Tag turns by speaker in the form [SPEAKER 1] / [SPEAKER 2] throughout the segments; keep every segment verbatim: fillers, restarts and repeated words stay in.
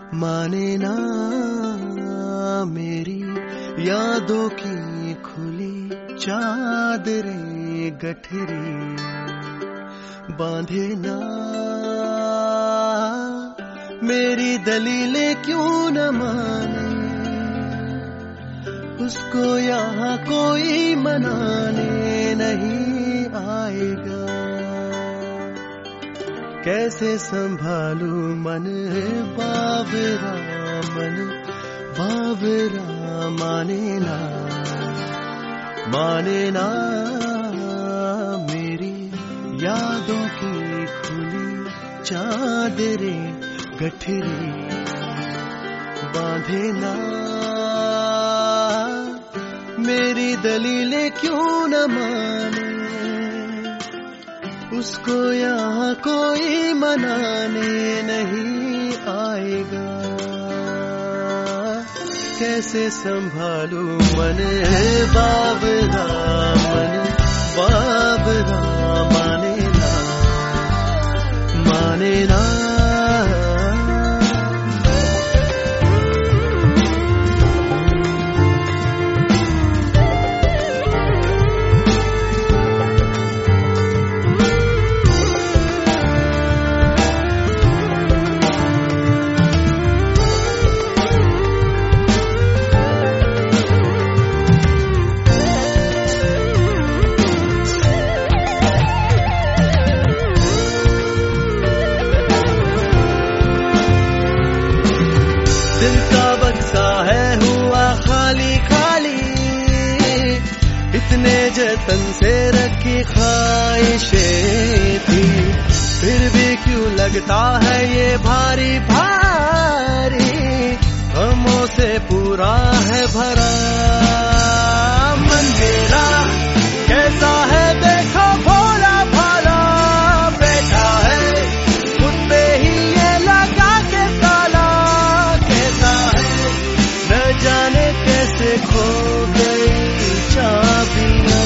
[SPEAKER 1] माने ना मेरी यादों की खुली चादरें गठरी, बांधे ना मेरी दलीलें क्यों न माने, उसको यहाँ कोई मनाने नहीं आएगा। कैसे संभालू मन बावरा, मन बावरा, माने ना माने ना मेरी यादों की खुली चादरें गठरी, बांधे ना मेरी दलीलें क्यों न माने, उसको यहाँ कोई मनाने नहीं आएगा। कैसे संभालू मन बावरा, मन बावरा, माने ना माने ना। दिल का बक्सा है हुआ खाली खाली, इतने जतन से रखी ख्वाहिशें थी, फिर भी क्यों लगता है ये भारी भारी, गमों से पूरा है भरा मन मेरा। कैसा है देखो भोला भाला, बैठा है खुद पे ही ये लगा के ताला, कैसा है न जाने कैसे खो गई चाबियां,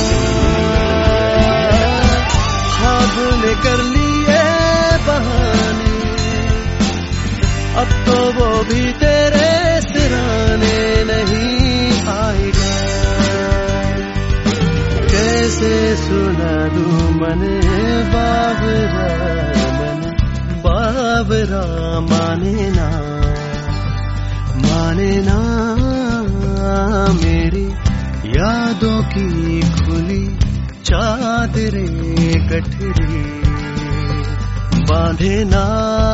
[SPEAKER 1] ख्वाब ने कर लिए बहाने, अब तो वो भी तेरे सिराने नहीं आएगा। कैसे सुना दूं मन बावरा, मन बावरा, माने ना माने ना मेरी यादों की खुली चादरें गठरी, बांधे ना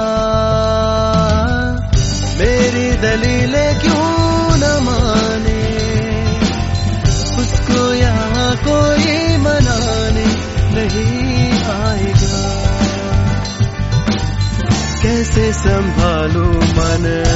[SPEAKER 1] मेरी दलीलें क्यों न माने, उसको यहाँ कोई मनाने नहीं आएगा। कैसे संभालूं मन